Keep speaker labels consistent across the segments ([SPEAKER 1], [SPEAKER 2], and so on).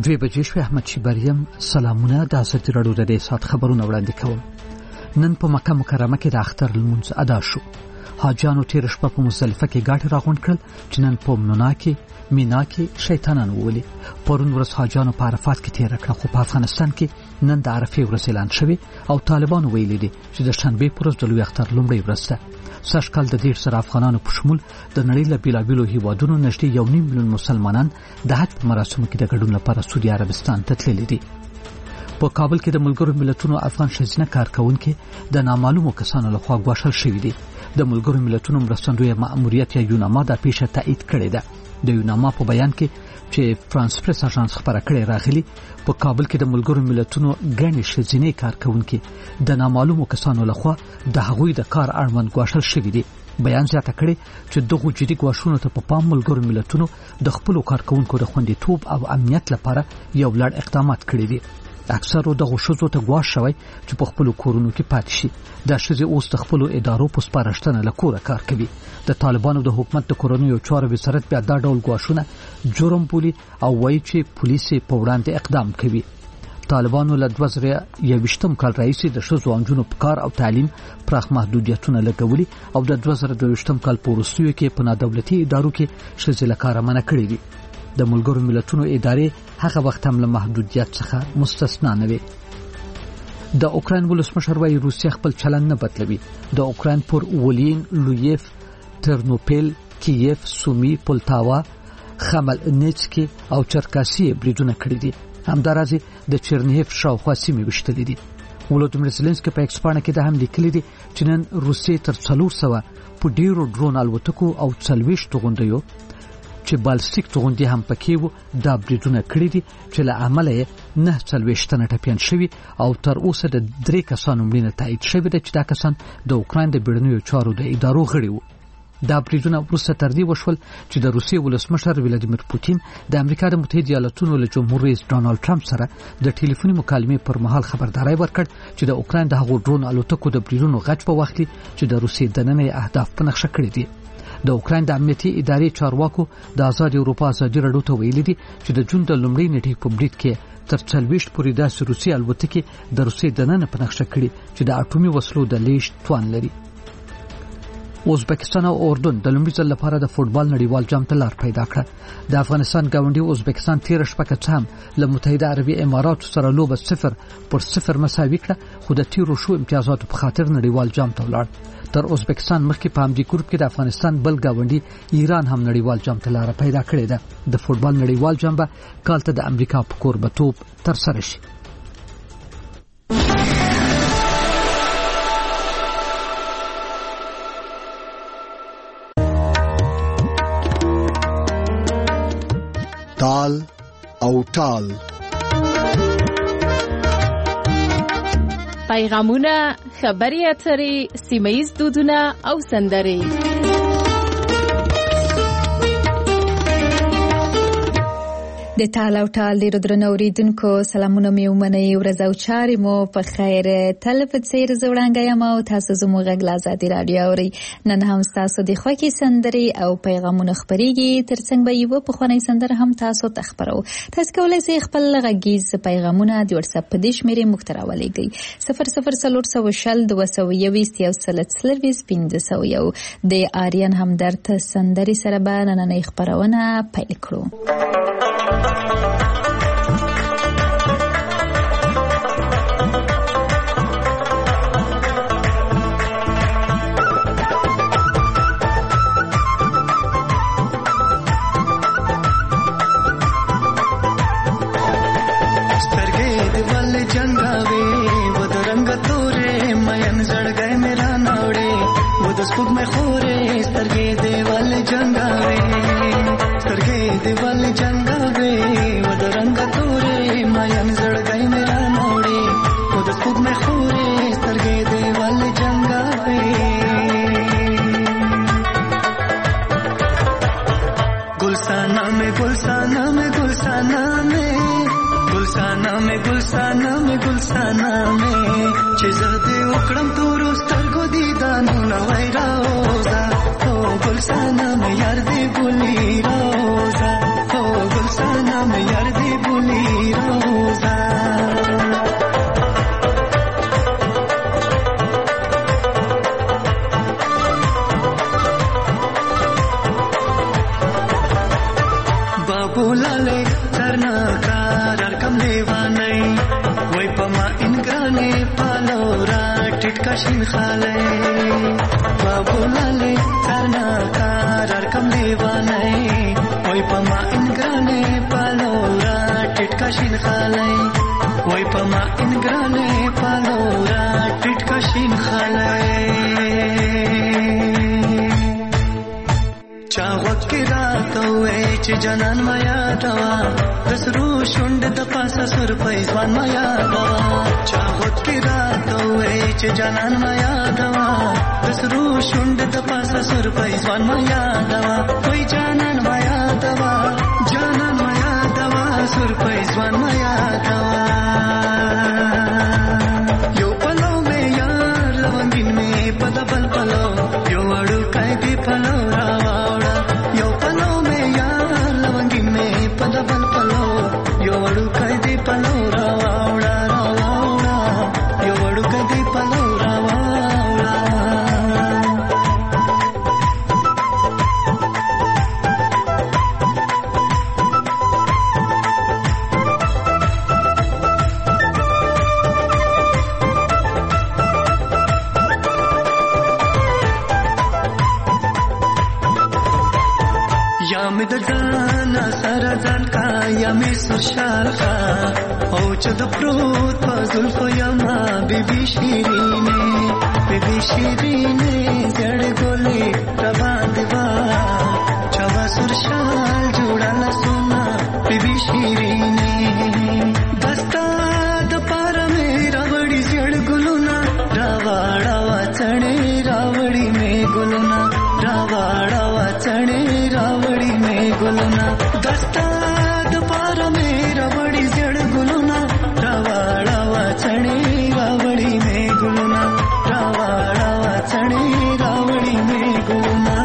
[SPEAKER 1] 2 بجې شوې. احمد شیبریم سلامونه. د ازادي راډیو د سات خبرونه وړاندې کوم. نن په مکه مکرمه کې د اختر لمونځ ادا شو. حاجانو تیر شپه په مزدلفه کې ګاټ راغونډ کړل چې نن په مینا کې شیطانان وولي. پرون ورځ حاجانو په عرفات کې تیر کړه، خو په افغانستان کې نن د عرفې ورځ اعلان شوی او طالبانو ویلي دي چې د شنبه پر ورځ د لوی اختر لومړی ورځ ده. سږ کال د 1.5 افغانانو په شمول د نړۍ له بیلابیلو هیوادونو نږدې 1.5 میلیون مسلمانان د حج په مراسمو کې د ګډون لپاره سعودي عربستان ته تللي دي. په کابل کې د ملګرو ملتونو افغان ښځینه کارکونکو د نامعلومو کسانو لخوا ګواښل شوی دي. د ملګرو ملتونو مرستندوی مأموریت یا یوناما د پیښه تایید کړې ده. د یوناما په بیان کې چې فرانس پریس اژانس خبره کړې راغلي، په کابل کې د ملګرو ملتونو ګڼې ښځینه کارکونکو د نامعلومو کسانو لخوا د هغوی د کار اړوند ګواښل شوی دي. بیان زیاته کړي چې دغه جدي ګواښونو ته په پام ملګرو ملتونو د خپل کارکونکو د خوندیتوب او امنیت لپاره یو لړ اقدامات کړي دي. اکثر دغه شوزو ته ګواښ شوی چې په خپل کورونو کې پاتې شي. دا شزه اوس د خپل ادارو په سپارښتنه لکوره کار کوي. د طالبانو د حکومت د کورونیو چارو وزارت بیا دا ډول ګواښونه جرم بولي او وایي چې پولیس په وړاندې اقدام کوي. طالبانو له 2021 کال راهیسې د شوزو انجونو په کار او تعلیم پراخ محدودیتونه لګولي او د 2022 کال په وروستیو کې په نادولتي ادارو کې شزه لکاره منع کړې دي. د ملګرو ملتونو ادارې هغه وخت هم له محدودیت څخه مستثنا نه وي. د اوکراین ولسمشر وايي روسیه خپل چلند نه بدلوي. د اوکراین پر ولین لویف، ترنوپیل، کیف، سومی، پولتاوا، خملنیڅکی او چرکاسي بریدونه کړی دي. همدارازي د چرنیف شاوخوا سیمې وشتلې دي. ولودیمیر زيلنسکي په ایکسپانه کې د هم لیکلي دي چې نن روسیه تر 400 په ډیرو ډرون الوتکو او 40 توغندیو چې بالستیک توغندي هم پکې وو دا بریدونه کړی دي چې له عمله 49 تنه ټپيان شوي او تر اوسه د 3 کسانو مړینه تایید شوې ده چې دا کسان د اوکراین د بیړنیو چارو د ادارو غړي وو. دا بریدونه وروسته تر دې وشول چې د روسیې ولسمشر ولادیمیر پوتین د امریکا د متحده ایالاتونو له جمهور رئیس ډانلډ ټرمپ سره د ټلیفوني مکالمې پر مهال خبرداري ورکړ چې د اوکراین د هغو ډرون الوتکو د بریدونو غږ په وخت کې چې د روسیې دننه اهداف په نقشه کړی دي. د اوکراین د امنیتي ادارې چارواکو د آزاد اروپا ازادي راډیو ته ویلي دي چې د جون د لومړۍ نیټې په برید کې تر 40 پورې داسې روسي الوتکې د روسیې دننه په نقشه کړي چې د اټومي وسلو د لیږد توان لري. ازبکستان او اردن د لومړي ځل لپاره د فوټبال نړیوال جام ته لار پیدا کړه. د افغانستان ګاونډي ازبکستان 13 شپه څام له متحده عربي اماراتو سره لوبه 0-0 مساوي کړه، خو د تیرو شو امتیازاتو په خاطر نړیوال جام ته ولاړ. تر ازبکستان مخکې په همدې ګروپ کې د افغانستان بل ګاونډي ایران هم نړیوال جام ته لار پیدا کړې ده. د فوټبال نړیوال جام به کال ته د امریکا په کوربتوب تر سره شي.
[SPEAKER 2] تال او ټال
[SPEAKER 3] پیغامونه، خبري اترې، سیمه‌ییز دودونه او سندرې.
[SPEAKER 4] د تال او ټال ډیرو درنو اوریدونکو سلامونه مې ومنئ. ورځ او چارې مو په خیر. تل په څیر زه وړاندې یم او تاسو زموږ غږ له ازادي راډیو اورئ. نن هم تاسو د خوښې سندرې او پیغامونه خپرېږي. ترڅنګ به یوه پخوانۍ سندره هم تاسو ته خپرو. تاسو کولی شئ خپل غږیز پیغامونه د واتساپ په دې شمېرې موږ ته راولېږئ 00402021 د آریان همدرد سندرې سره به نننۍ خپرونه پیل کړو.
[SPEAKER 5] गुलसाना में चेज़दे उकड़म तो रोस्टर को दीदानु नवाई रोज़ा हो गुलसाना में यार दे बुली रोज़ा हो गुलसाना में यार दे बुली کاشین خاله بابولاله ترنا کار کم دیوانه وای پما انګرانه پالورا ټټ کاشین خاله وای پما انګرانه پالورا ټټ کاشین خاله چا وکړه راته چې جنان ما یادوا د سرو شوند د پاسه سر پېزوان ما یادوا چا وکړه راته چې جنان ما یادوا د سرو شوند د پاسه سر پېزوان ما یادوا وای جنان ما یادوا سر پېزوان ما یادوا یو پلو مې یار لونګین مې پدبل پلو یو اړو کای دی پلو راوړا یو پلو مې یار لونګین مې پدبل پلو یو اړو کای دی پلو راوړا یو اړو کای دی پلو راوړا د ځان سره ځان کا یا مې سرشال کا او چې د پروت په زلفو یما بیبي شیرینه زړ ګولې روان دیوا چوا سرشال جوړل سونا بیبي شیرینه دستا د پار مې راوړي زړ ګلونا راوړا چړې راوړي مې ګلونا راوړا چړې راوړي ګلونا دستا د پار مې راوړي زړ ګلونا راوړا چړې راوړي مې ګلونا راوړا چړې راوړي مې ګلونا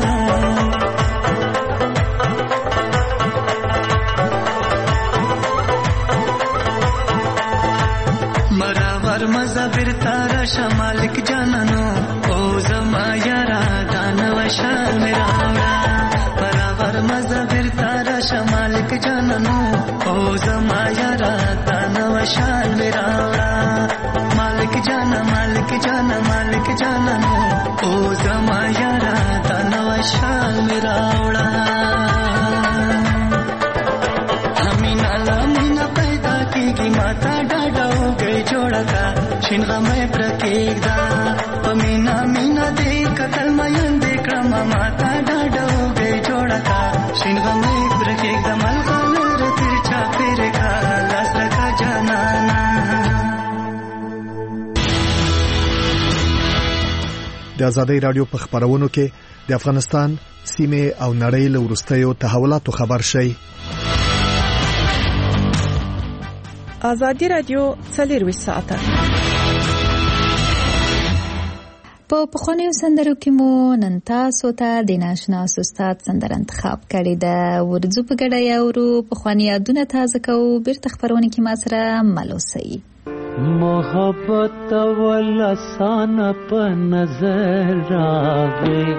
[SPEAKER 5] مراور مزبر تارا شمالک جانانو او زما یارا دانو شال میرا مزبر تارا شمالک جانانو او زما یارا دانو شال میرا مالک جانا نو او زما یارا دانو شال میرا همینا لمینا پیدا کیږي ماتا ډاډا و گئی جوړا کا شین غمه پرکېږدا پمینا مینا دې قتل مېن دې کړم ماتا ډاډا و گئی جوړا کا شین غمه پرکېږدا ملغلر ترچا پیره کا لاس رکا جانانا
[SPEAKER 2] د آزادۍ رادیو په خبرونو کې د افغانستان سیمه او نړۍ له وروستیو تحولاتو خبر شي.
[SPEAKER 6] آزادۍ رادیو 24 ساعته
[SPEAKER 4] په پخوانیو سندرو کې مو نن تاسو ته د ناشنا استاد سندره انتخاب کړې ده. ورځو په ګډه یاورو پخوانی یادونه تازه کوو. بیرته خبرونه کې ما سره ملوسي.
[SPEAKER 7] محبت ولا سان په نظر راغی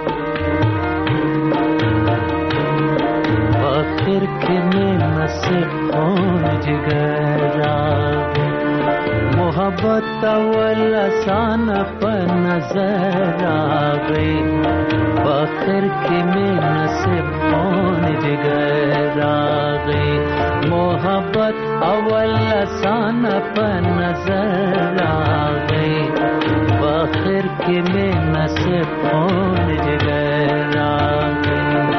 [SPEAKER 7] آخر کې مې نصیب خون جگر راغی محبت ولا سان په نظر راغی آخر کې مې نصیب خون جگر راغی محبت اول لسان په نظر آگئی باخر کې میں نصیب خون جگر آگئی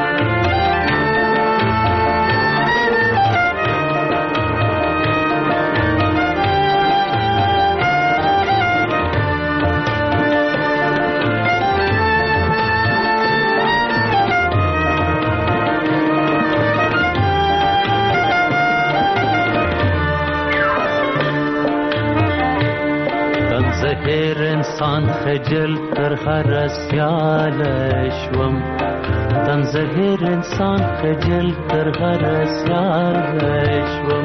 [SPEAKER 7] هر انسان خجل تر هر سیال شوم تنظهر انسان خجل تر هر سیال شوم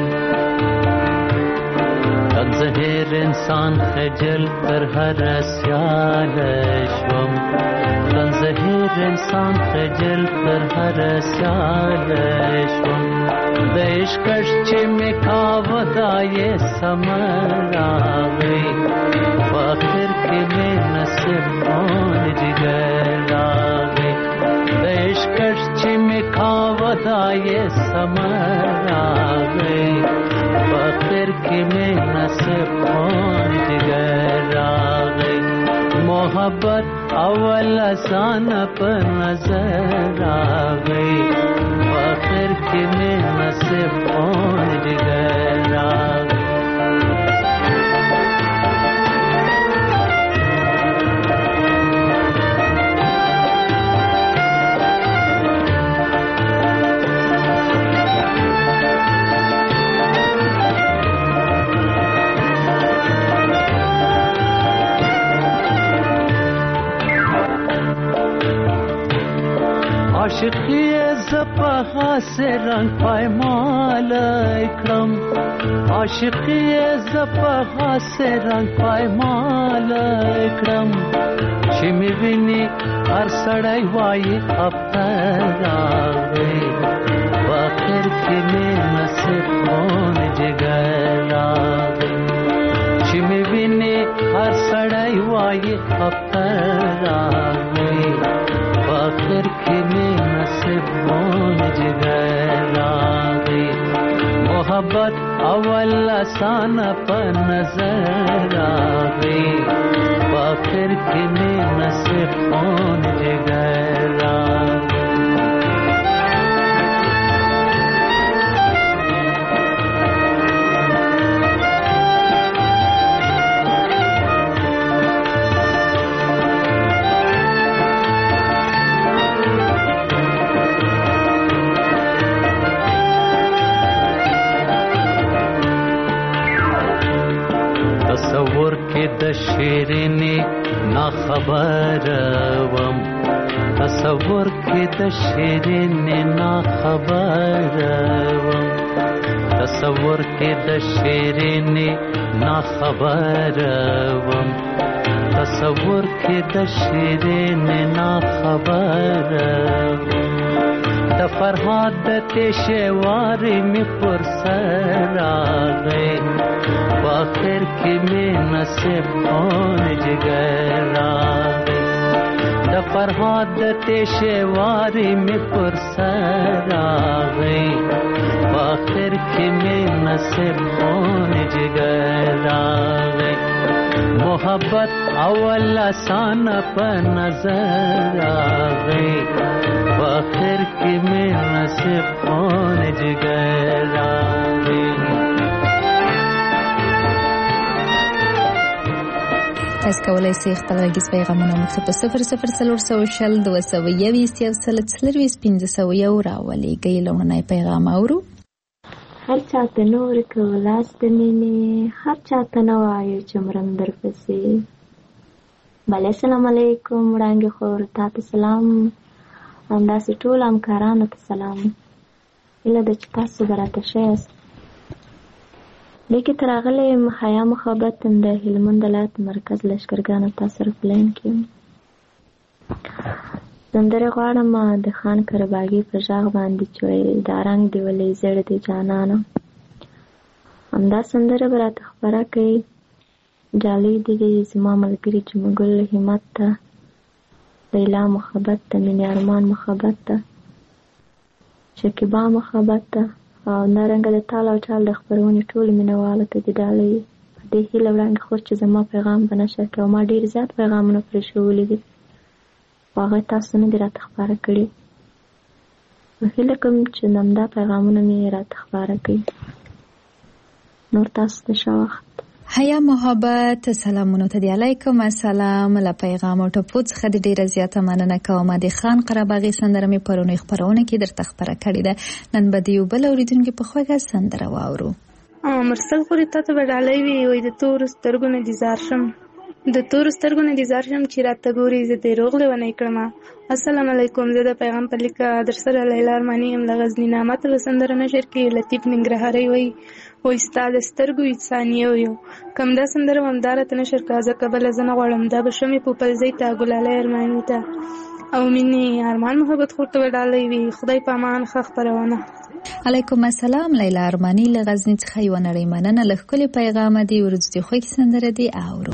[SPEAKER 7] تنظهر انسان خجل تر هر سیال شوم تنظهر انسان خجل تر هر سیاله شوم د عشقش چې مې کاوه دا یې سمر راغی په آخر کې مې نصیب خون جگر راغی د عشقش چې مې کاوه دا یې سمر راغی په آخر کې مې نصیب خون جگر راغی محبت اول آسان پر نظر راغی آخر کې مې نصیب خون جگر راغی عاشقی زپا سے رنگ پایمال اکرم عاشقی زپا سے رنگ پایمال اکرم چې می ویني هر سړی وایي افتر راغی آخر کې مې نصیب خون جگر راغی چې می ویني هر سړی وایي افتر راغی آخر کې مې نصیب خون جگر راغی محبت اول آسان په نظر راغی آخر کې مې نصیب خون جگر راغی تصور کې د شیرینې نا خبر وم تصور کې د شیرینې نا خبر وم تصور کې د شیرینې نا خبر وم تصور کې د شیرینې نا خبر وم د فرهاد د تشوارې مې پر سر راغی آخر کې مې نصیب خون جگر راغی د فرهاد د تشوارې مې پر سر راغی آخر کې مې نصیب خون جگر راغی محبت اول آسان په نظر راغی آخر کې مې نصیب خون جگر راغی
[SPEAKER 4] تاسو کولای شئ خپل غږیز پیغامونه موږ ته په 0040 222 راولېږئ. لومړنی پیغام اورو.
[SPEAKER 8] هر چاته نور کولاس د مینې هر چاته نه وایو چې مرم درپسې. بله السلام علیکم وړانګې خور تاته سلام همداسې ټول همکارانو ته سلام هیله ده چې تاسو به راته ښه یاست. لیکې تر راغلی یم حیا محبت د هلمند ولایت مرکز لښکرګانو تاسو پلین کې سندرې غواړم د خان کرباګي په غږ باندې چې دا رنګ دی ولې زړه دی جانانه. همدا سندره به راته خپره کوي جالۍ دې زما ملګري جمګل همت ته لیلا محبت ته مینې ارمان محبت ته شکیبا محبت ته او نارنګه د تال او چال د خپرونې ټول مینوالو ته د ډالۍ په دې هیله وړاندې خور چې زما پیغام به نشر کړي او ما ډېر زیات پیغامونه پرېښولي دي خو هغه تاسو نه دي راته خپاره کړي. هیله کوم چې همدا پیغامونه مې راته خپاره کړي. نور تاسو ته ښه وخت.
[SPEAKER 4] حیا محبت سلامونه ته دی. علیکم السلام. له پیغام او ټپو څخه د ډیره زیاته مننه کوم. د خان قرباغي سندره مې پرونی خبرونه کې درته خبره کړې ده. نن به دیو بل اوریدونکو په خوږه سندره واورو.
[SPEAKER 9] مرسل خوري ته وډالې وي د تور سترګو نه ديزار شم د تور سترګو نه ديزار شم چې راته ګوري زه د روغ لونی کړم. السلام علیکم. زه د پیغام په لیکه در سره لیلا ارمانی ام لغزنی نامت سندره نشر کې لطیف ننګرهاري وي او استاد سترګو انسانیو یو کوم دا سندره ومدار ته نشر کا ځکه بل زنه غړم دا بشمې په پلځي تا ګلاله ارمانی ته او مینې ارمان محبت خور ته وډالۍ وي. خدای په امان ښه خپرونه.
[SPEAKER 4] علیکم السلام. لیلا ارمانی له غزنی څخه یو نړۍ مننه له ښکلي پیغام دی. ورځې خوږې سندره دی اورو.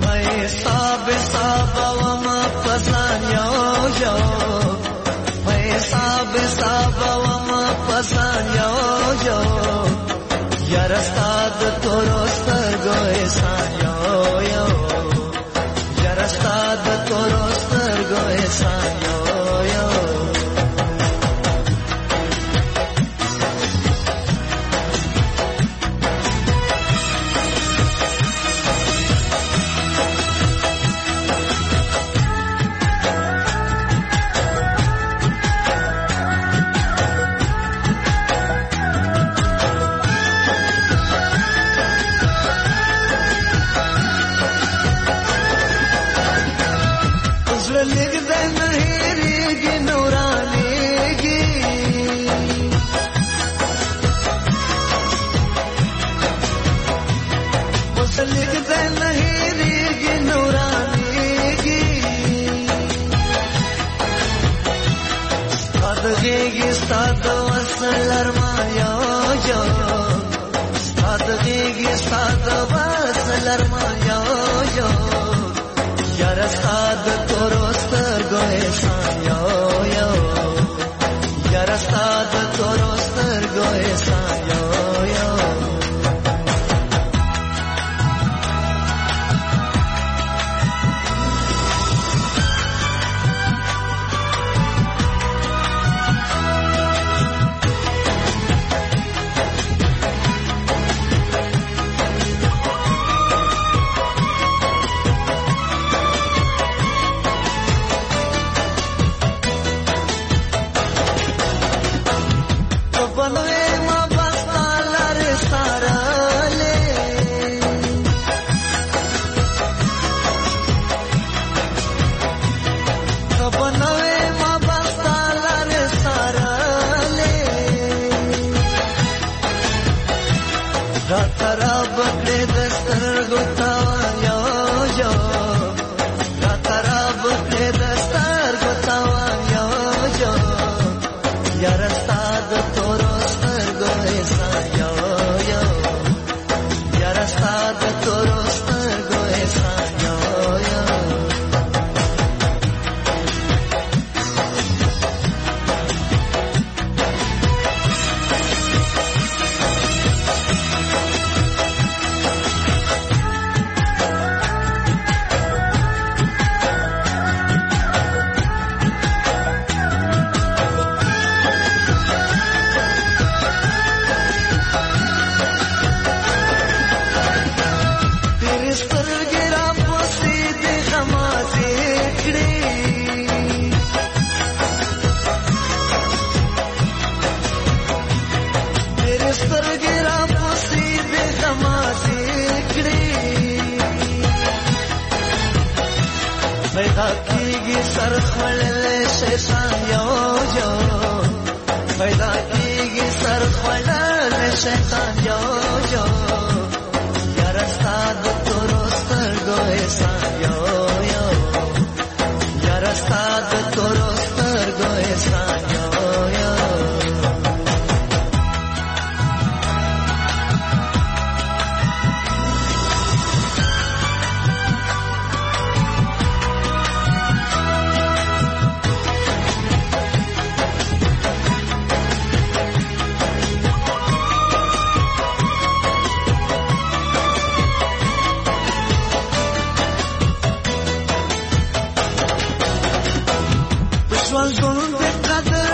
[SPEAKER 5] ژوند به قدر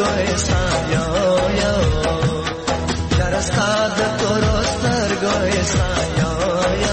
[SPEAKER 5] سایا یا جرستاد تورستر گوی سایا یا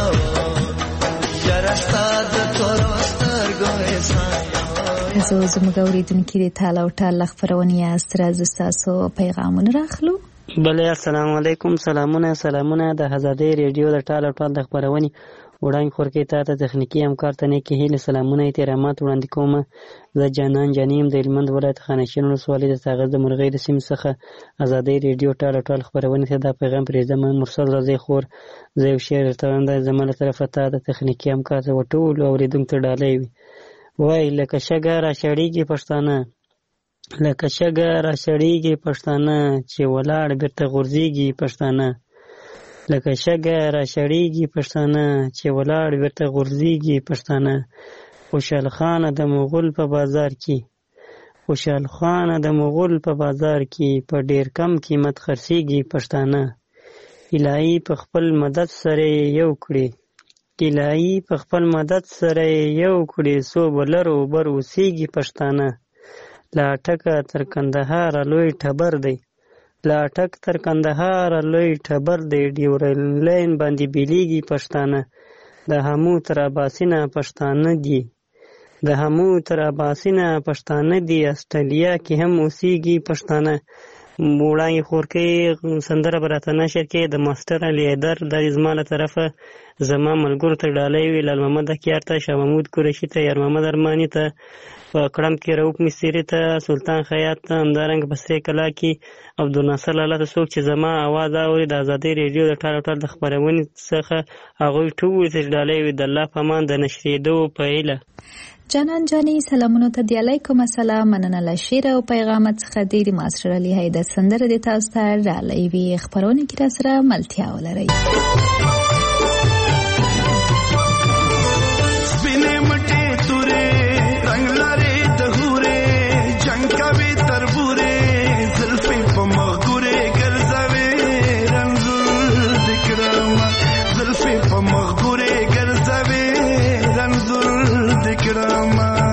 [SPEAKER 5] جرستاد تورستر گوی سایا.
[SPEAKER 4] زه زموږ اوریدونکي د تال او ټال خپرونې یاست. راځه ستاسو پیغامونه راخلو.
[SPEAKER 10] بله السلام علیکم. سلامونه د آزادۍ ریډیو د ټال او ټال د خپرونې وړاندې خورکې تا ته تخنیکي همکار ته نیکې هیلې سلامونه احترامات وړاندې کوم. زه جانان جاني یم د هلمند ولایت خانشین ولسوالۍ د ساغر د مرغۍ د سیمې څخه آزادۍ ریډیو ټال او ټال خپرونې ته دا پیغام پرېږدم. مرسل رضی خور زه یو شعر درته وایم، دا زما له طرفه تا د تخنیکي همکار ته ټولو اورېدونکو ته ډالۍ وي. وایي لکه شګه راچړېږي پښتانه، لکه شګه راچړېږي پښتانه چې ولاړ بیرته غورځېږي پښتانه، لکه شګه راچړېږي پښتانه چې ولاړ بیرته غورځېږي پښتانه. خوشحال خانه د مغول په بازار کې، خوشحال خانه د مغول په بازار کې په ډېر کم قیمت خرڅېږي پښتانه. الهي په خپل مدد سره یو کړي، الهي په خپل مدد سره یو کړي څو بلر اوبر اوسېږي پښتانه. لا ټکه تر کندهار لوی ټبر دی، لا ټک تر کندهار لوی ټبر دی، ډیورلاین باندې بیلیږي پښتانه. د همو تر اباسینه پښتانه دي، د همو تر اباسینه پښتانه دي، استرالیا کې هم اوسېږي پښتانه. وړاندې خورکۍ سندره به راته نشر کې د ماسټر علي حیدر دا زما له طرفه زما ملګرو ته ډالۍ وي، لال محمد اکیار ته، شاه محمود قریشي ته، یار محمد ارماني ته، په کړم کې رؤف مصري ته، سلطان خیاط ته، همدارنګه په سرې کلا کې عبدالناصر لالا ته. څوک چې زما اواز اوري د آزادۍ ریډیو د ټال او ټال د خپرونې څخه هغوی ټول ته ډالۍ وي. د الله په امان د نشرېدو په هیله.
[SPEAKER 4] جانان جاني سلامونو ته دی علیکم السلام. مننه له شعر او پیغامات څخه د ماسټر علي حیدر سندره د تاسو ته ډالۍ وي. خپرونه کې را سره ملتیا ولرئ.
[SPEAKER 5] سپینې مټې تورې رنگ لري د هورې جنگ کوي تربورې زلفې په مغورې ګرځوي رنځور دکړم زلفې په مغورې ګرځوي رنځور دکړم.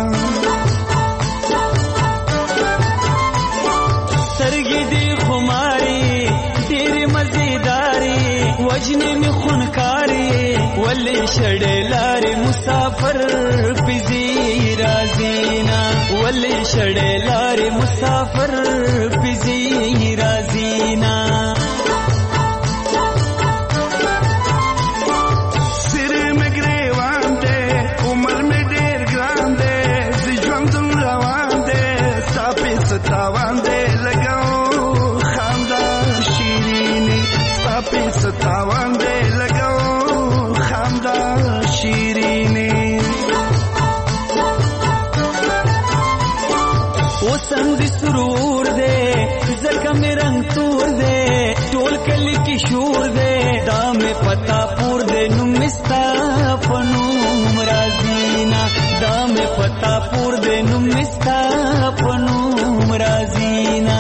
[SPEAKER 5] سترګې دې خماري ډېرې مزېداري وجنې مې خونکاري ولې شړې لارې مسافر پزي رازینا ولې شړې لارې مسافر پزي رازینا. سر مې ګریوان دې عمر مې ډېر ګران دې ژوند روان دې ساپې ستاوان دې لګاو خاندان شیرینې ساپې ستاوان دې لګاو خاندان شیرینې. اوسم دې سرور دې زکه مې رنگ تور دې ټول کلی کې شور دې دا مې پتا پور دې نو مستا پنوم رازینا دا مې پتا پور دې نو مستا پنوم رازینا.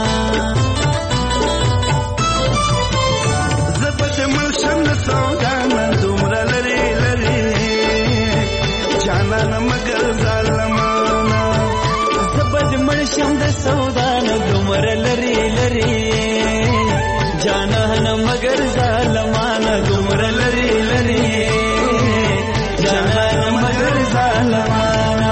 [SPEAKER 5] زبد ملشم سودان دومره لري لري جانان مگر ظالمانا زبد ملشم د سودان دومره لري لري جانان مگر ظالمانا دومره لري لري جانان مگر ظالمانا.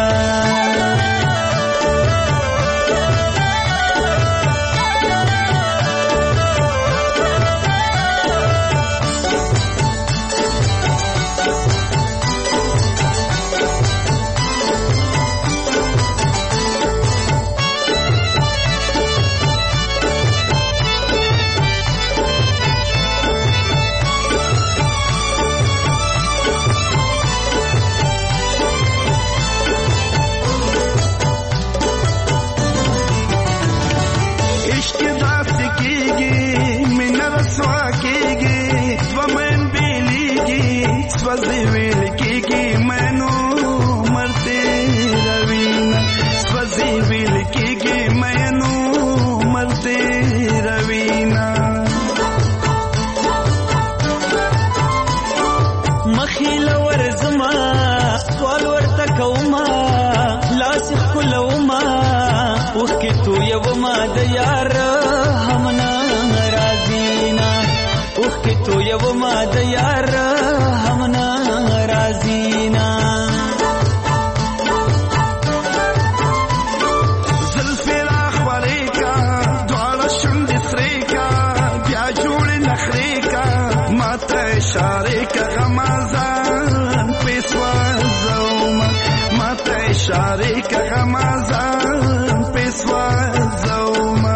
[SPEAKER 5] یو ما د یار هم نه راځینا اوخ کې تو یو ما د یار هم نه راځینا
[SPEAKER 11] زلفې راخورې کا دواړه شونډې سرې کا بیا جوړې نخرې کا ماته اشارې کا غمازان پیسوا زوما ماته اشارې کا غمازان پیسوا زوما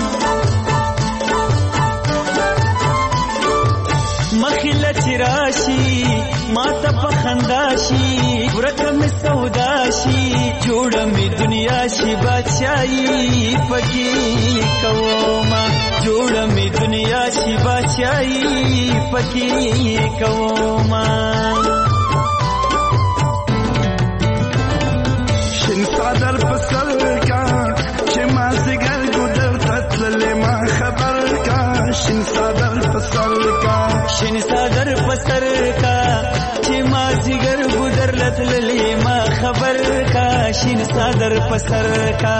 [SPEAKER 5] مخیله چې راشي ماته په خندا شي ورکه مې سودا شي جوړه مې دنیا شي بادشاهي پکې کومه جوړه مې دنیا شي بادشاهي پکې کومه
[SPEAKER 11] شین صدر پسر کا چې ما زګر ګدر تتللې ما خبر کا شین صدر پسر کا
[SPEAKER 5] شین صدر پسر کا چې ما زګر ګدر لتللې ما خبر کا شین صدر پسر کا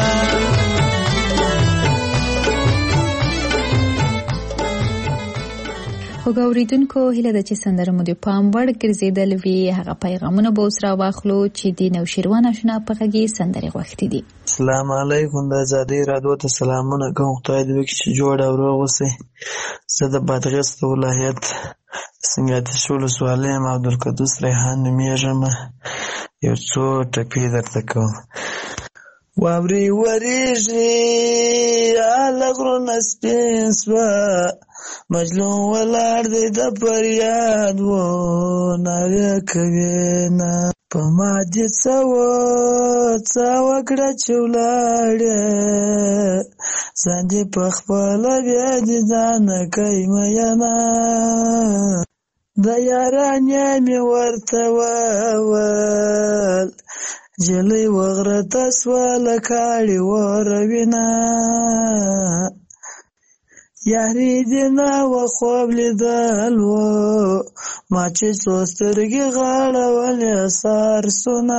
[SPEAKER 4] وګوریدونکو هله د چې سندره مو د پام وړ ګرځیدل وی هغه پیغامونه به اوس را واخلو چې د نوشیروان آشنا په غږی سندره غوښتي دي.
[SPEAKER 12] السلام علیکم د آزادۍ رادیو ته سلامونه کوم. خدای دې وکړي چې جوړ او روغ اوسئ. زه د بادغیس ولایت سنګاتي ولسوالۍ یم. عبدالقدوس ریحان نومیږم. یو څو ټپې درته کوم. واوري وریږي اله غرونه سپین سوه مجلون ولاړ دی د فریاد و ناوې کوي نه په ما دې څه وکړه چې ولاړې ځان دې په خپله بیا دې ځان کوي میینه د یارانې مې ورته وویل جلۍ وغرته سوه له کاړې وروینه یاري دې نه وه خوب لیدل و ما چې څو سترګې غاړولې سارسونه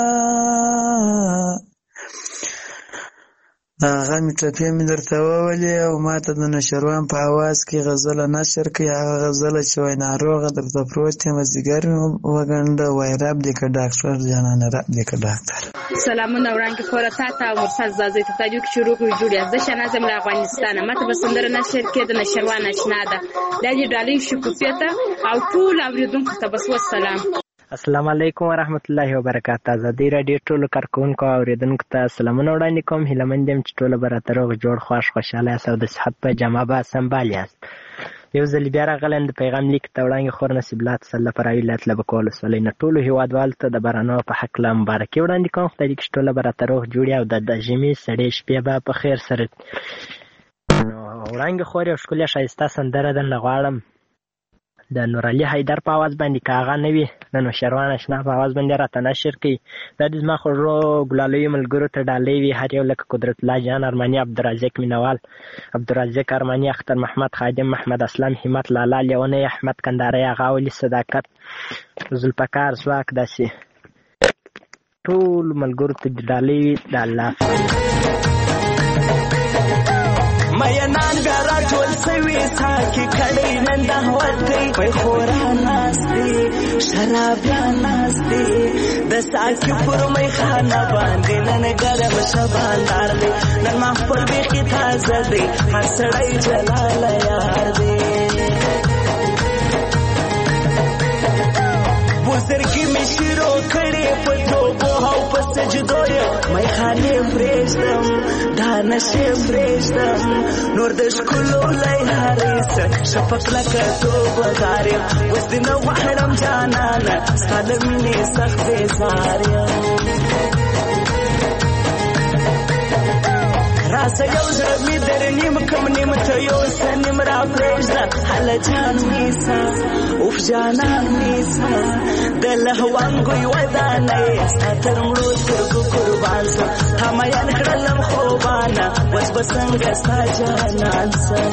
[SPEAKER 12] د هغه مې ټپې مې درته وولې او ما ته د نوشیروان په اواز کې غزله نشر کړي. هغه غزله چې وایي ناروغه درته پروت یم ځیګر مې وګنډه وایي رب دې که ډاکټر جانانه رب دې که ډاکټر.
[SPEAKER 13] سلامونه وړاندې خوره تا ته او مرسل زازۍ ته تاجو کې شروع کړو جوړ یاست. زه شنازم له افغانستانه. ماته به سندره نشر کې د نوشیروان آشنا ده. دا دې ډالۍ شکوفیه ته او ټول اورېدونکو ته بس والسلام.
[SPEAKER 14] السلام علیکم ورحمت الله وبرکاته. آزادۍ راډیو ټولو کارکوونکو او اورېدونکو ته سلامونه وړاندې کوم. هیلهمند یم چې ټوله به راته روغ جوړ خوښ خوشحاله یاست او د صحت په جامه به سنبال یاست. یو ځل بیا راغلی یم د پیغام لیک ته. وړاندې خور نصیب الله تسله فرعي ولایت لبکول ولسوالۍ نه ټولو هېوادوالو ته د بارانو په هکله مبارکي وړاندې کوم. خدای دې چې ټوله به راته روغ جوړ او د ژمي سړې شپې به په خیر سره. نو وړاندې خور یو ښکلې ښایسته سندره درنه غواړم د نورعلي حیدر په اواز باندې که هغه نه وي د نوشیروان آشنا په اواز باندې راته نشر کړي. دا د زما خوږو ګلالیو ملګرو ته ډالۍ وي. هر یو لکه قدرت الله جان ارماني عبدالرزاق مینوال عبدالرزاق ارماني اختر محمد خادم محمد اسلام همت لالا لیونی احمد کنداري هغه ولي صداقت ذوالفقار ځواک داسې ټول ملګرو ته ډالۍ وي. د الله
[SPEAKER 5] مینان بیا راټول سوي ساکي کړی نن د هوت دی پیخوران ناست دی شرابیان ناست دی د ساکي پر میخانه باندې نن ګرم شباندار دی نن محفل بیخي تازه دی هر سړی جلاله یار دی بزرګي مې شروع کړې په توبو او په سجدو میخانې پرېږدم دا نشې پرېږدم نور د ښکلو لیهارې څه شفق لکه توبهدار یم اوس دې نه غواړم جانانه ستا له مینې سخت بېزار یم راسه یو زړه مې در نیم کم نیم ته یو څه نیم را پرېږده هله جان نیسه اوف جانان نیسه د لهوانګوی ودانه یې ستا تر مړو سترګو قربان سم تا میان کړلم خوبانه اوس به څنګه ستا جانان سم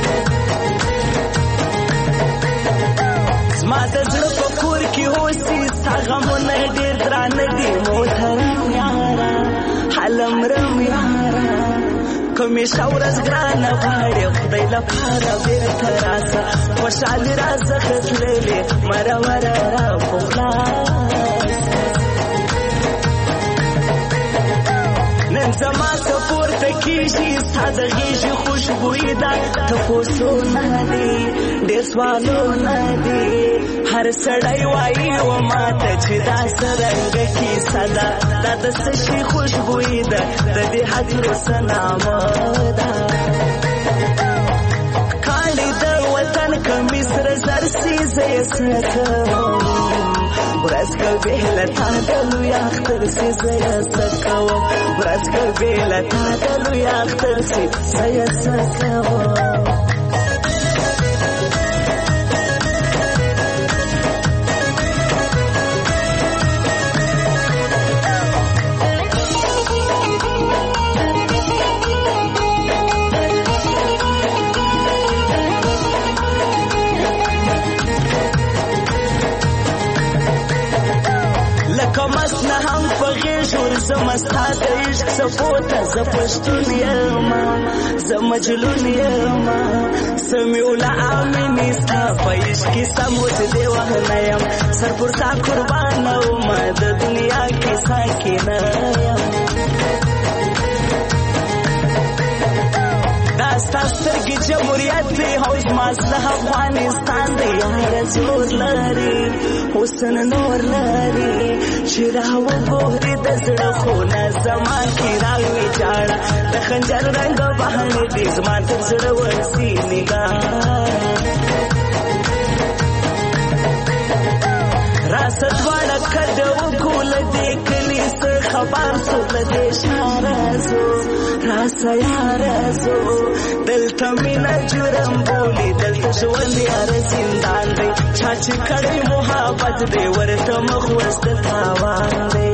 [SPEAKER 5] زما د زړه په کور کې اوسي ستا غمونه ډېر درانه دي محترم یاره هله مرم یاره کومې شاورز ګرانه غواړې خدای لپاره بیرته راسه خوشحالي راڅخه تللې مرمره را پخلاص نن زما سپورته کېږي ستا د غېږې خوشبویي ده تپوسونه دي ډېر سوالونه دي هر سړی وایي و ماته چې دا څرنګه کیسه ده دا د څه شي خوشبویي ده د دې هجرو څه نامه ده کاڼي د وطن کمیس سره زر سي زه یې څه کوم ورځ کوې له تا د لوی اختر سي زه یې څه کوم ورځ کوې له تا د لوی اختر سي زه یې څه کوم ستا د عشق سپوته زه پښتون یم زه مجنون یم سمیوله امینې ستا په عشق کې سموت دې وهنه یم سر پر تا قربانه ومه د دنیا کې ساکنه یم دا ستا سترګې جمهوریت دی او زما زړه افغانستان دی یاره زور لري حسن نور لري چې راوګورې د زړه خونه زما کې راویجاړه د خنجر رنګ بهانې دي زما تر زړه ورسي نګاره راسه دواړه کډه وکړو له دې کلي څه خبر سو له دې ښاره ځو راسه یاره ځو دلته مینه جرم بولي دلته ژوند یاره زندان دی چا چې کړی محبت دی ورته مخ ورسته تاوان دی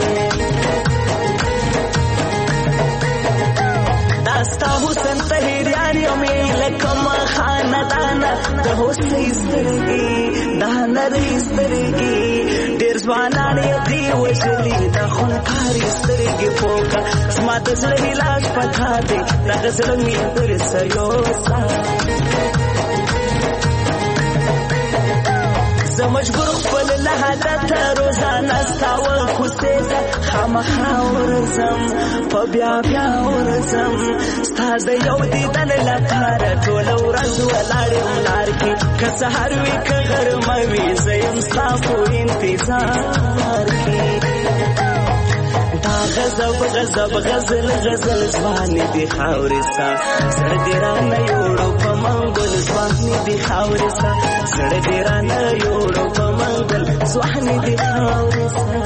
[SPEAKER 5] دا ستا حسن طهیریان یم لکه ما خاندانه د حسنۍ سترګې دا نرۍ سترګې ډېر ځوانان یې دې وژلي دا خونکارې سترګې پوکه زما د زړه علاج پتا دی دغه زړه مې درسه یوسه زه مجبور خپل له حالته روزانه ستا ورکوسې ته خامخا ورځم په بیا بیا ورځم ستا د یو دیدن لپاره ټوله ورځ ولاړ یم لار کې که سهار وي که غرمه وي زه یم ستا په انتظار کې دا غضب غضب غزل غزل ځوانې دي خاورې ستا زړه دې رانه یوړو په منګل ځوانې دي خاورې ستا زړه دې رانه یوړو په منګل ځوانې دي خاورې ستا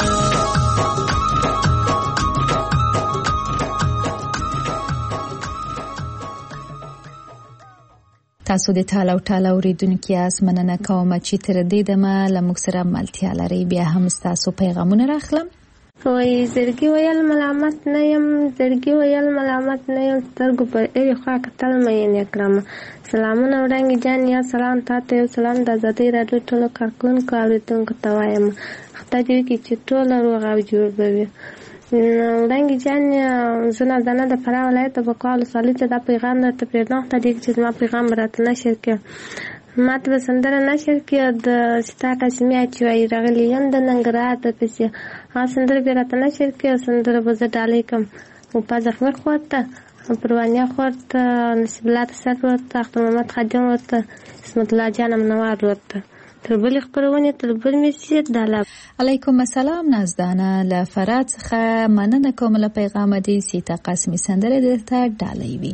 [SPEAKER 4] تاسو د ټاله او ټاله اوریدونکو یاست مننه کوم چې تر دې دمه له موږ سره ملتیا لرئ بیا هم ستاسو پیغامونه راخلم
[SPEAKER 9] وای زړګي ویل ملامت نه یم زړګي ویل ملامت نه یم سترګو پر اړې خوا کتل مې نه کړم سلامونه وړاندې جان یا سلام تاسو یو سلام د آزادۍ راډیو ټولو کارکونکو اوریدونکو ته وایم خدای دې وکړي چې ټول روغ او جوړ وي وړاندې جان زه نه د فراه ولایت د بکوال ولسوالۍ ته دا پیغام درته پرېږدم خدای دې چې زما پیغام راته نشر کړي ما ته به سندره نشر کړي د ستا قاسمي چې وایي راغلی یم د ننګرهار د پسې هغه سندره بیا راته نشر کړي سندره به زه ډالۍ کړم وپاز احمد خور ته پروانیا خور ته نصیب الله تسر ورته اختر محمد خادم ورته اسمت الله جان منوار ورته تر بلې خپرونې تر بل میسي داله
[SPEAKER 4] علیکم السلام نازدانه له فرات څخه مننه کوم له پیغام دې سیتا قاسمي سندره درته ډالۍ وي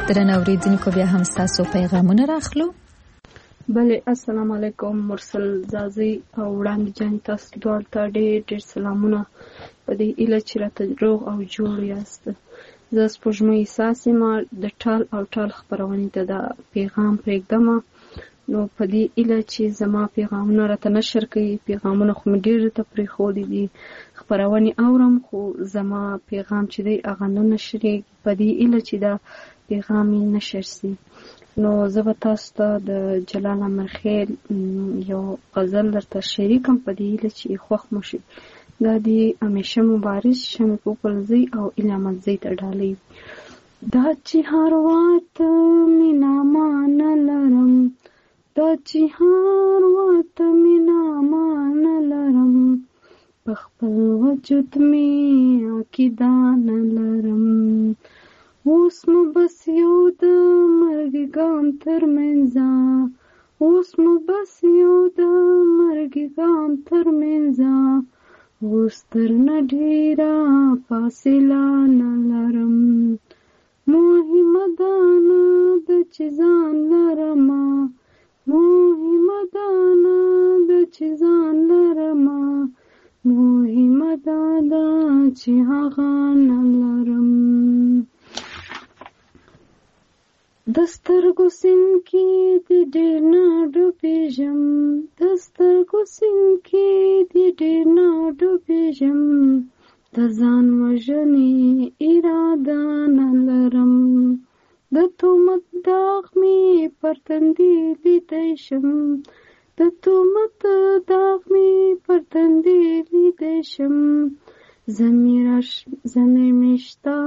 [SPEAKER 4] درنو اوریدونکو بیا هم تاسو پیغامونه راخلو.
[SPEAKER 15] بله السلام علیکم مرسل زازي او وړاندې جان تاسو دوه ته ډېر سلامونه په دې اله چې راته روغ او جوړ یاست. زه سپوږمۍ ساسي ما د ټال او ټال خبرونې ته دا پیغام پرېږدم نو په دې اله چې زما پیغامونه راته نشر کوي پیغامونه خو مې ډېر ته پرېښودي دي خبرونې اورم خو زما پیغام چې دی هغه نه نشرېږي په دې اله چې دا پیغام یې نشر سي. نو زه به تاسو ته د جلال امرخیل یو غزل درته شریکم په دې اله چې خوښ مو شي. دا دی همیشه مبارز شمې پوپلزی او علامتزی ته ډالۍ. دا چې هر وخت مینا مان لرم دا چې هر وخت مینا مان لرم په خپل وجود می عقیده نه لرم اوس مو بس یو د مرګ ګام تر منځه اوس مو بس یو د مرګ ګام تر منځه اوس تر نه ډېره فاصله نه لرم مهمه ده نه د چې ځان لرمه مهمه ده نه د چې ځان لرمه مهمه ده چې هغه نه لرم. د سترګو سیند کې د ډېر نه ډوبېږم د سترګو سیند کې د ډېر نه ډوبېږم د ځان وژنې اراده نه لرم د تهمت داغ مې پر تندي لیدی شم د تهمت داغ مې پر تندي لیدی شم زمیر مشتا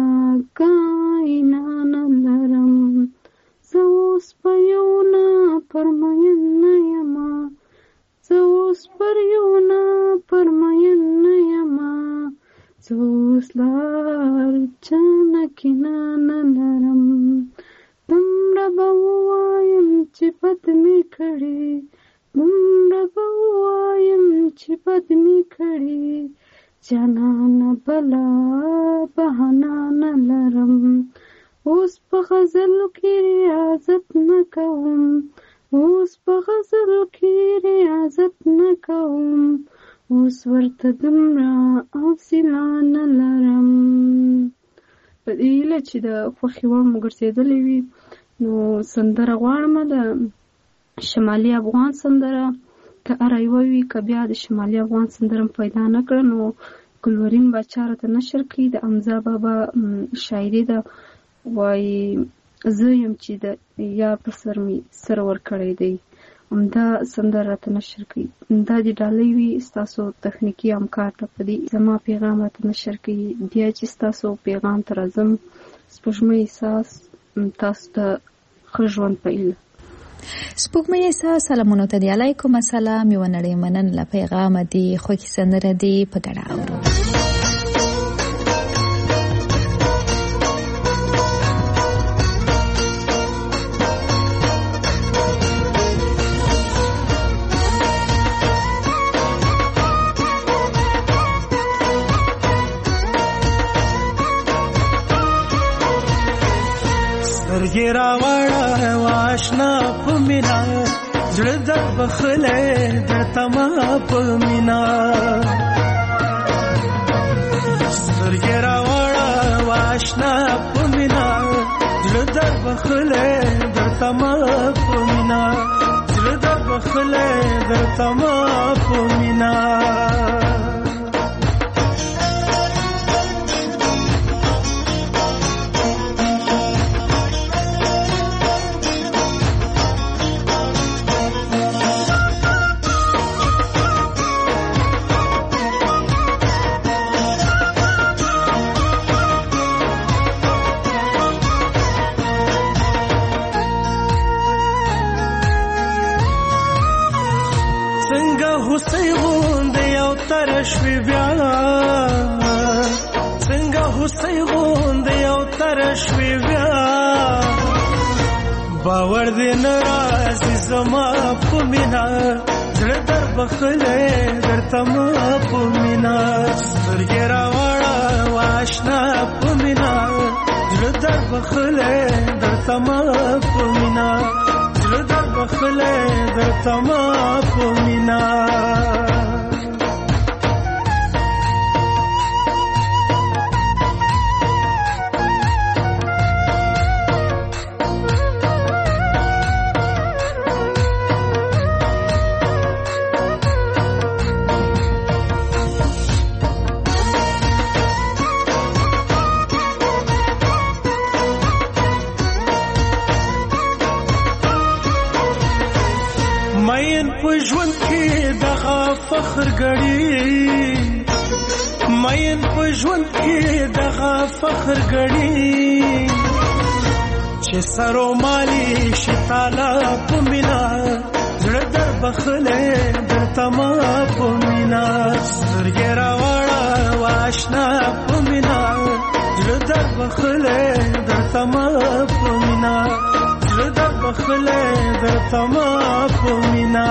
[SPEAKER 15] کائنا نه لرم زه اوس په یو نه پرمین نه یمه زه اوس پر یو نه پرمین نه یمه زه اوس لار چانه کینه نه لرم دومره به ووایم چې بد مې کړي دومره به ووایم چې بد مې کړي جانانه بلا بهانه نه لرم اوس په غزلو کې ریاضت نه کوم اوس په غزلو کې ریاضت نه کوم اوس ورته دومره حوصله نه لرم. په دې هیله چې د خوښې وړ مو ګرځېدلې وي نو سندره غواړم د شمالي افغان سندره که اره یوه وي که بیا د شمالي افغان سندره پیدا نه کړه نو ګلورین باچا راته نشر کړي د حمزه بابا شاعري ده وایي زه یم چې د یار په سر مې سر ورکړی دی همدا سندره راته نشر کړي دا د ډالۍ وي ستاسو تخنیکي همکار ته په دې زما پیغام راته نشر کړي بیا چې ستاسو پیغام ته راځم سپوږمۍ احساس تاسو ته ښه ژوند په ایله.
[SPEAKER 4] سپوږمۍ احساس سلامونه ته دی علیکم السلام یو نړۍ منن له پیغام دی خوښي سندره دی په ګډه اورو.
[SPEAKER 5] سترګې راوړه واشنا په مینا زړه در بخلې درته ما په مینا سترګې راوړه واشنا په مینا زړه در بخلې درته ما په مینا زړه در بخلې درته ما په مینا شوی بیا څنګه هوسۍ غوندې یو تر شوی بیا باور دې نه راځي زما په مینا زړه در بخلې درته ما په مینا سترګې راوړه واشنا په مینا زړه در بخلې درته ما په مینا زړه در بخلې درته ما په مینا ژوند کې دغه فخر غړي مین په ژوند کې دغه فخر غړي چې سرو مالي شتاله په مینا زړه در بخلې درته ما په مینا سترګې راوړه واشنا په مینا زړه در بخلې درته ما په مینا زړه در بخلې درته ما په مینا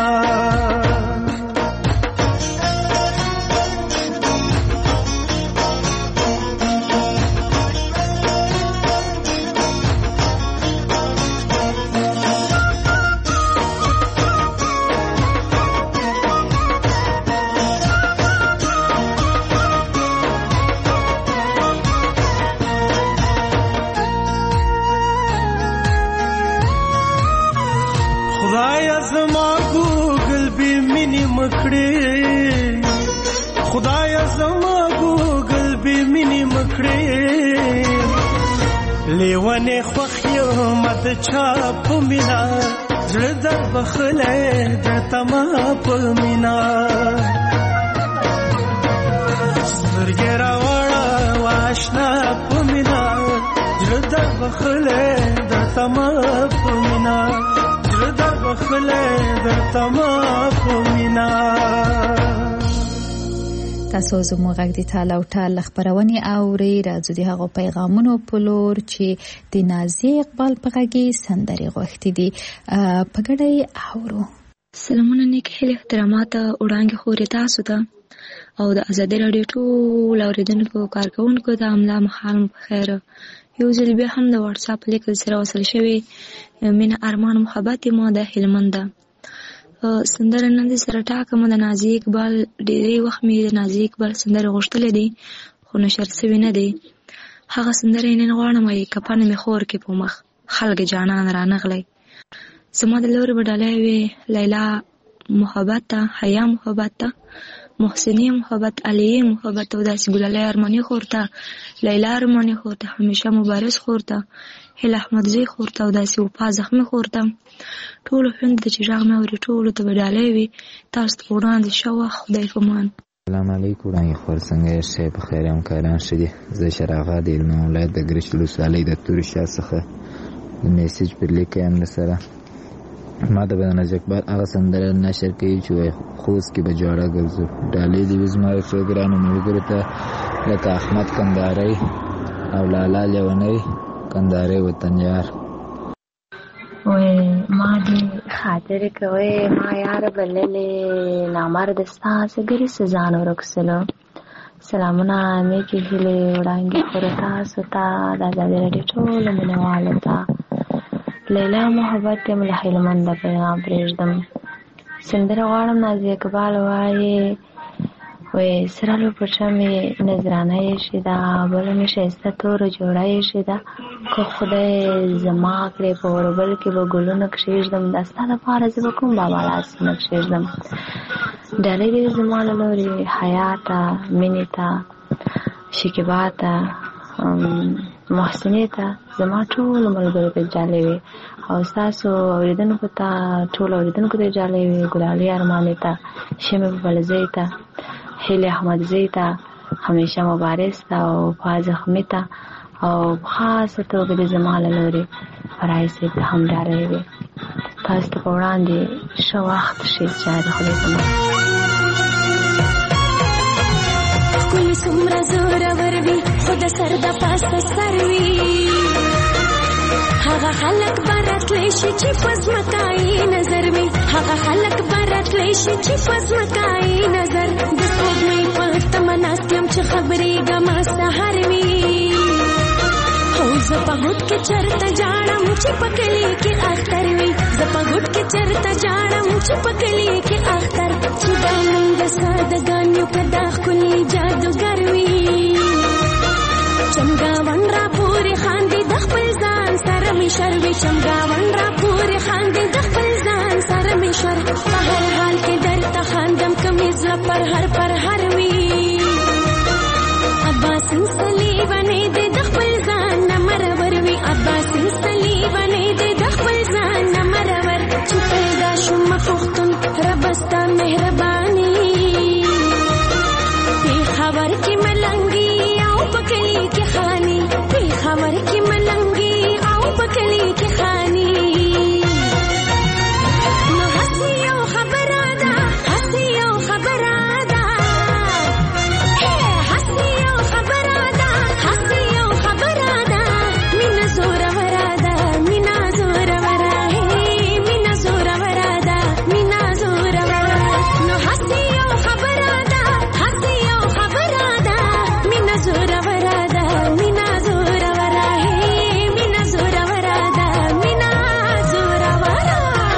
[SPEAKER 5] خدایا زما ګوګل به مینې مکړې لیوانې خوښ یم د چا په مینا زړه در بخلې درته ما په مینا سترګې راوړه واشنا په مینا زړه در بخلې درته ما په مینا زړه در بخلې درته ما په مینا
[SPEAKER 4] تاسو زموږ غږ د تاله او ټال خبرونه اوري راځي د هغو پیغامونو په لور چې د نازي اقبال په غږی سندري غوښتي دي په ګډه اورو.
[SPEAKER 16] سلامونه نیک هیله احترامات وړاندې خوري تاسو ته او د ازادي رادیو ټول اوریدونکو کارکونکو ته املا مخال په خیر. یو ځل بیا هم د واتس اپ لیک سره وصل شوی مینه ارمان محبت ما د هلمند سندره نن دې سره ټاکم د نازي اقبال ډېری وخت مې د نازي اقبال سندره غوښتلې دي خو نشر شوی نه دی. هغه سندره نن غواړم چې کپانه مې خور کې په مخ خلک جانان رانغلی زما د لوري بداله وی لیلا محبت حیا محبت محسنی محبت علی محبت او داسې ګلاله ارمانی خورته لیلا ارمانی خورته همیشه مبارز خورته هله احمدزی خورته او داسې وفا زخمی خورته ټول خوند د چراغ مې ورې ټول ته بداله وی تاسو ته وړاندې شو خدای فمان.
[SPEAKER 17] السلام علیکم وړاندې خور څنګه شې په خیر هم کاران شې زه شراغه د علم ولایت د ګرشلو سالې د تور شاه څخه د میسج پر لیکم سره ما د بدن اقبال هغه سندره نشر کوي چې خوست کې به جوړه ګرځو ډالې دی زما پروګرام ملګرو ته لکه احمد کندهاري او لالا لیونی کندهاري وطن یار
[SPEAKER 8] وای ما دې خاطر کوي ما یار بللې نامرد ساس ګری سزان ورکسلو سلامونه نیکی هیله وړاندې خورتا ستا د ازادي رادیو ټول منواله تا لیلا محبت مل هلمند پیغام پرېږدم سندره غواړم نازي اقبال وایي وای سرالو پرچا مې نظرانه یې شي دا بل مې شایسته تور جوړه یې شي دا که خدای زما کړې په وربل کې به ګلونه کښېږدم دا ستا دپاره زه به کوم بابا لاسونه کښېږدم ډالۍ دې زما له لورې حیا ته مینې ته شکیبا ته محسنې ته زما ټولو ملګرو ته جالۍ وي او ستاسو اورېدونکو ته ټولو اورېدونکو ته جالۍ وي ګلالۍ ارمانې ته شمې بلزۍ ته هیلې احمدزۍ ته همیشه مبارز ته او وفا زخمي ته او خاصه توګه د زما له لورې فرای صاحب ته هم ډالۍ وي تاسو ته په وړاندې ښه وخت شي چې د خدای په امان
[SPEAKER 18] ښکلي څومره زورور وي خو د سر د پاسه سر وي هغه خلک به راتلی شي چې په ځمکایي نظر وي هغه خلک به راتلی شي چې په ځمکایي نظر د سپوږمۍ په تمه ناست یم چې خبرېږم سهار وي او زپا ګټ کې چرته جاړم چې پکلی کې اختر وي زپا ګټ کې چرته جاړم چې پکلی کې اختر چې دا نن د سادګانو کدا خولي جادوګر وي چمګاون را پورې خاندي د خپل ځان سره می شروي چمګاون را پورې خاندي د خپل ځان سره می شر په هر حال کې درته خاندم کمیز پر هر وي عباس صلیبانه دې د خپل ځان نمرور وي عباس صلیبانه دې د خپل ځان نمرور چې پیدا شوم پختون رب ستا مهرباني په خبر کې ملنګي او پکلی کې خاني په خبر کې ملنګي او پکلی کې خاني نو حسيو خبره ده حسيو خبره ده حسيو خبره ده حسيو خبره ده من زور وراده من زور وراده من زور وراده من زور وراده نو حسيو خبره ده حسيو خبره ده من زور وراده من زور وراده من زور وراده من زور وراده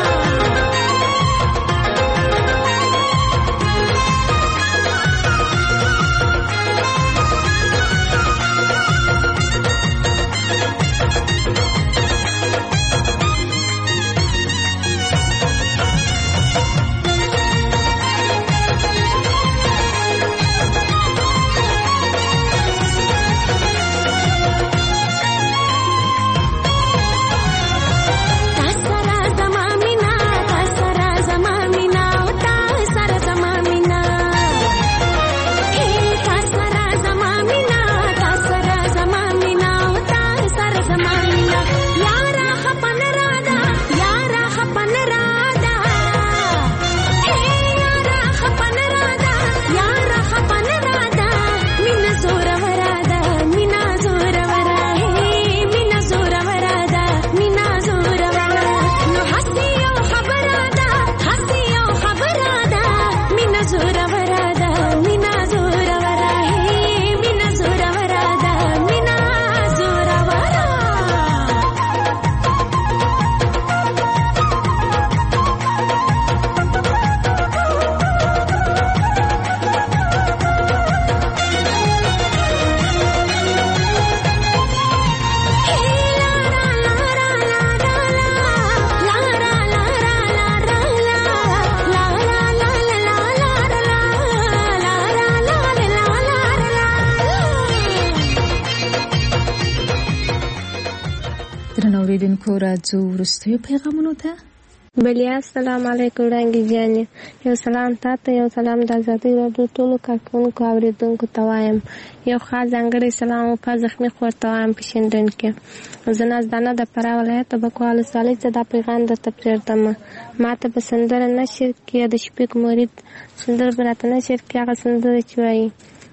[SPEAKER 4] اوریدونکو راځو وروستیو پیغامونو ته.
[SPEAKER 9] بلیا السلام علیکم وړانګې جانې، یو سلام تاته، یو سلام د ازادۍ راډیو ټولو کارکوونکو اوریدونکو ته وایم، یو خاص ځانګړی سلام په زخمي خور ته وایم په شینډن کې. زه نازدانه د فراه ولایت تبکو ولسوالۍ څخه دا پیغام درته پرېږدم. ما ته به سندره نشر کې د شفیق مرید سندره به راته نشر کې هغه سندره چې وایي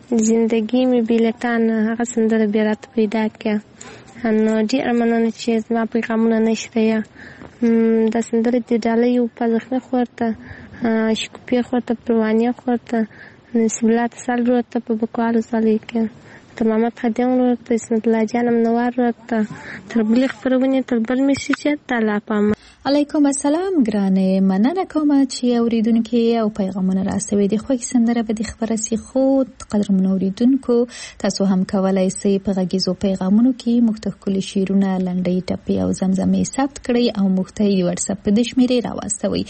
[SPEAKER 9] زندگی می بیلتان، هغه سندره بیا راته پیدا کړه. نو ډېره مننه چې زما پیغامونه نشته. دا سندره د ډالۍ په زخمي خور ته، شکوپي خور ته، پروانیه خور ته، نصیب الله تسل ورور ته په بکوال ولسوالۍ کې، تر محمد خادم ورور ته، اسمت الله جان منور ورور ته، تر بلې خپرونې تر بل میسیجه ته الله پامه.
[SPEAKER 4] علیکم السلام ګرانې، مننه کوم چې اوریدونکو او پیغامونه راسوي. د خوږ سندره به د خبره سي خود قدرمن اوریدونکو تاسو هم کولای شئ په غږیزو پیغامونو کې مختلف کلی شیرونه، لنډۍ، ټپې او زمزمې ثبت کړئ او موږ ته یې واتس اپ په شمیرې راواستوئ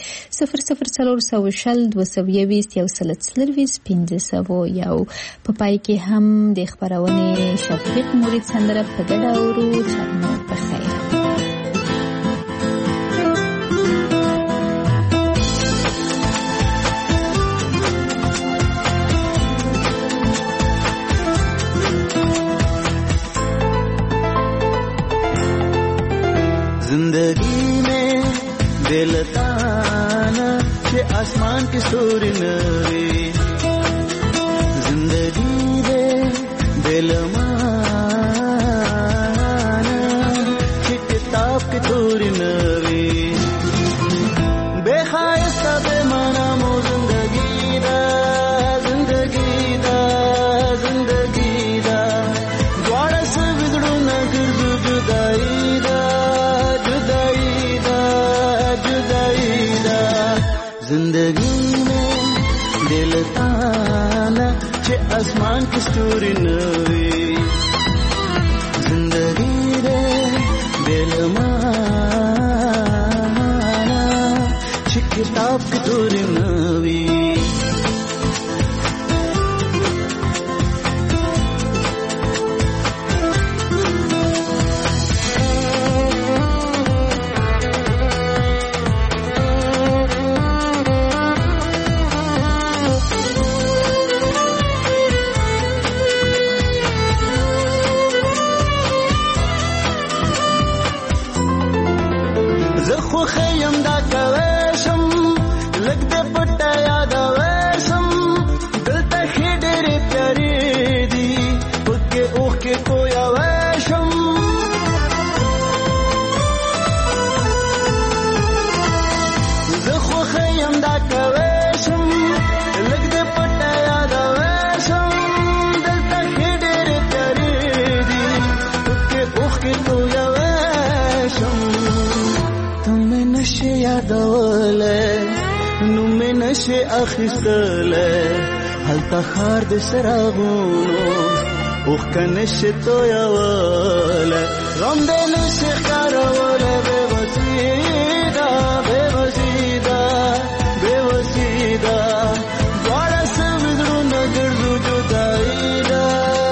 [SPEAKER 4] 004020211500 په پای کې هم د خبرونې شفیق مرید سندره په ګډه اورو. چرمو په خیر.
[SPEAKER 5] जिंदगी में बेलताना के आसमान के सूर नवे, जिंदगी दे बेलमाना के किताब के तूर नवे, बेखायस्ता बेमाना मो जिंदगी दा, जिंदगी दा, जिंदगी दा, द्वारा से बिगड़ू न गिर जुदा में दिल ताना चे आसमान की स्टोरी नवी जिंदगी रे दिल माना चे किताब की स्टोरी नवी خیم دا کوشم لګ دې پټه یاد وشم دلته خېډېرې پیارې دي پکې اوښ کې کویا وشم زه خو خیم دا کوشم لګ دې پټه یاد وشم دلته خېډېرې پیارې دي پکې اوښ کې کویا وشم نشه یادوله نو مې نشه اخیستله هلته خار د سراغونو اوخ کنشه تویوله غم دې نشه کاروله بے وسیده دواړه سمزړونه ګرځو جدایي ده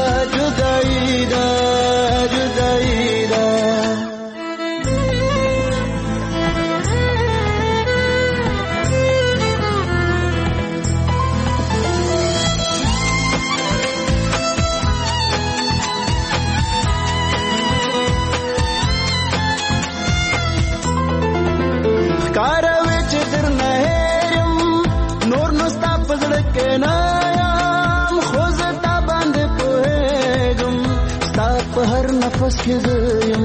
[SPEAKER 5] نفس کې زیم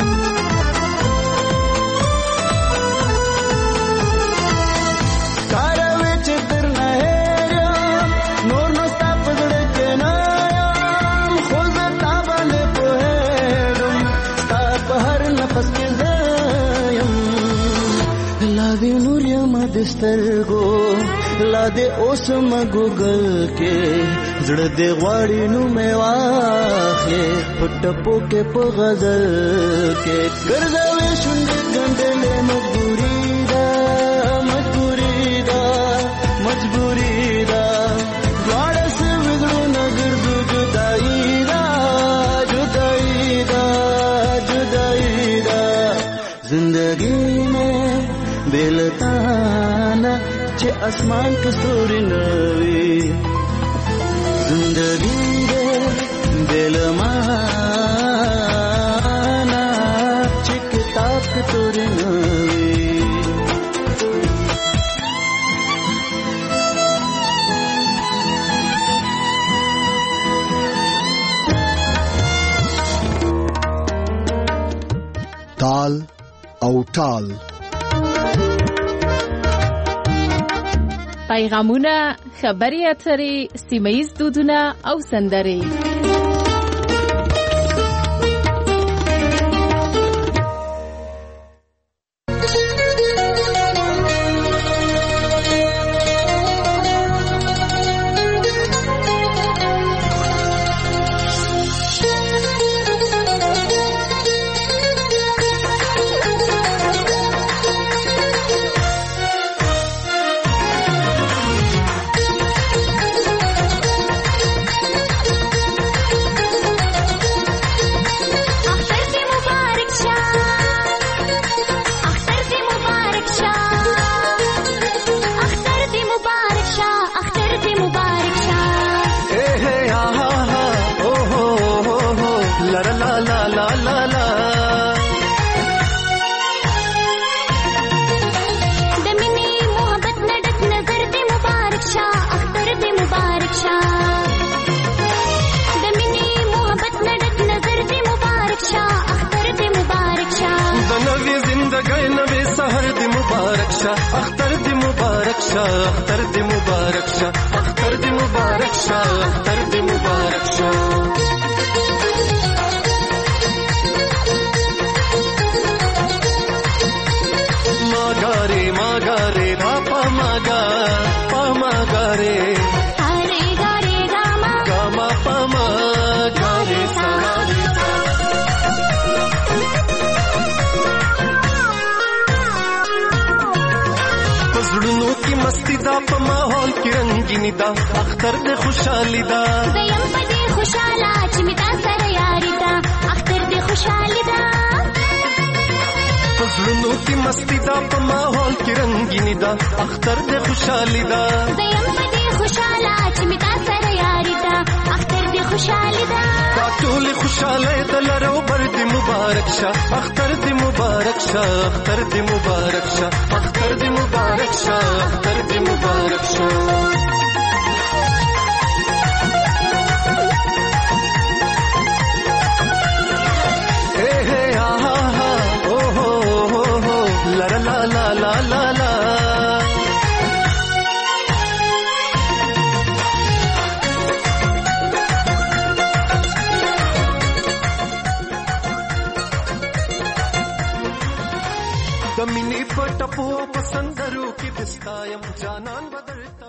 [SPEAKER 5] کاروي چې تر نه هېرم نور نو ستا په زړه کې نه یم خو زه تا باندې پوهېږم ستا په هر نفس کې زیم لا دې نور یم د سترګو لا دې اوس م ګوګل کې زړه دې غواړي نو مې واخلې په ټپو کې په غزل کې ګرځوي شونډې ګنډلې مجبوري ده دواړه سوي زړونه ګرځو جدایي ده زندگی میں دل تانا چې اسمان کې ستوري نوي زندگی دے دل مانا چې کتاب کې توري نوي
[SPEAKER 2] تال او ټال
[SPEAKER 3] پیغامونه خبري اترې سیمه‌ییز دودونه او سندرې
[SPEAKER 5] اختر دی مبارک شاه اختر دی مبارک شاه اختر دی مبارک شاه اختر دی مبارک شاه ماگا رے پاپا ماگا
[SPEAKER 19] ماحول کې رنگینی دا اختر د خوشحالي دا
[SPEAKER 18] زیم پدې خوشاله چې می تا سره یاري دا اختر دې خوشحالي دا
[SPEAKER 19] فزلونو کې مستی دا په ماحول کې رنگینی دا اختر د خوشحالي دا
[SPEAKER 18] زیم پدې خوشاله چې می تا سره یاري دا اختر دې خوشحالي دا
[SPEAKER 19] ټول خوشاله دلرو بر دې مبارک شه اختر دې مبارک شه اختر دې مبارک شه اختر دې مبارک شه اختر دې مبارک شه د مینې په ټپو په سندرو کې دستایم جانان بدلتا